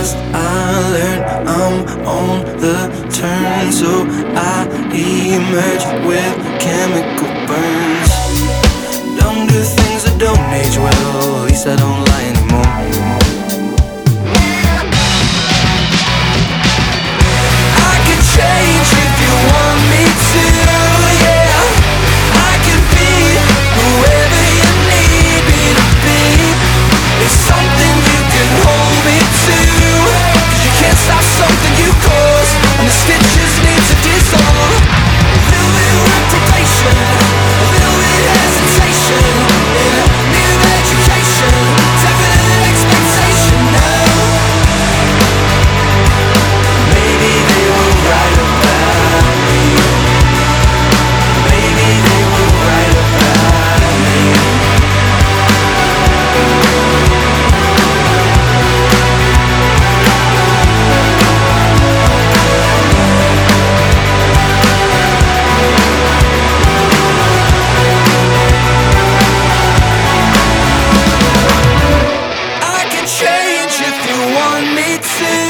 fast I learn, I'm on the turn, so I emerge with chemical burns. Don't do things that don't age well, at least I don't lie anymore. I can change if you want me to, yeah. I can be whoever you need me to be. It's something you can hold me to, 'cause you can't stop something you cause, and the stitches need to dissolve. A little bit of reprobation, a little bit of hesitation, in a new education, definite expectation now. Maybe they were right about me. Maybe they were right about me. I can change if you want me to.